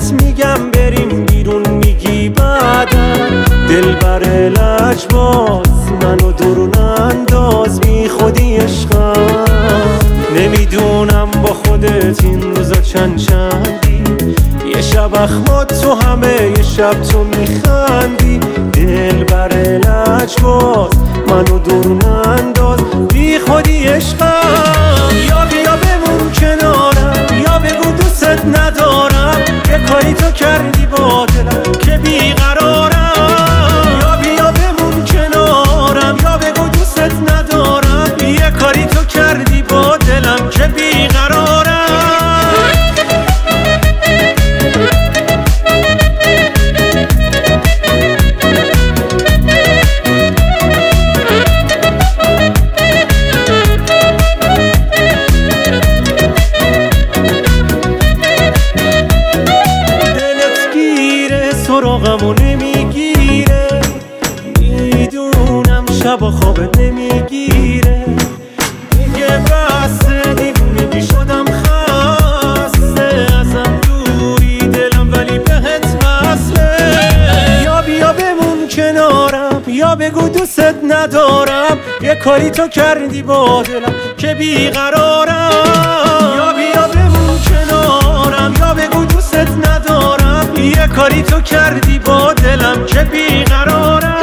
بهت میگم بریم بیرون میگی بعدم. دلبر لجباز منو درون انداز، بی خودی عشقم. نمیدونم با خودت این روزا چندی، یه شب اخمات تو همه یه شب تو میخندی. دلبر لجباز منو درون انداز، بی خودی عشقم. یا بیا بمون کنارم، یا بگو دوست ندارم، یه کاری تو کردی با دلم که بیقرارم. یا بیا بمون کنارم، یا بگو دوست ندارم، یه کاری تو کردی با دلم که بیقرارم. سراغمو نمیگیره، میدونم شب خوابت نمیگیره. میگه بسه دیوونه میشدم خسته، ازم دوری دلم ولی بهت وصله. یا بیا بمون کنارم، یا بگو دوست ندارم، یه کاری تو کردی با دلم که بیقرارم. یا بیا بمون کنارم، یا بگو دوست ندارم، یه کاری تو کردی با دلم که بیقرارم.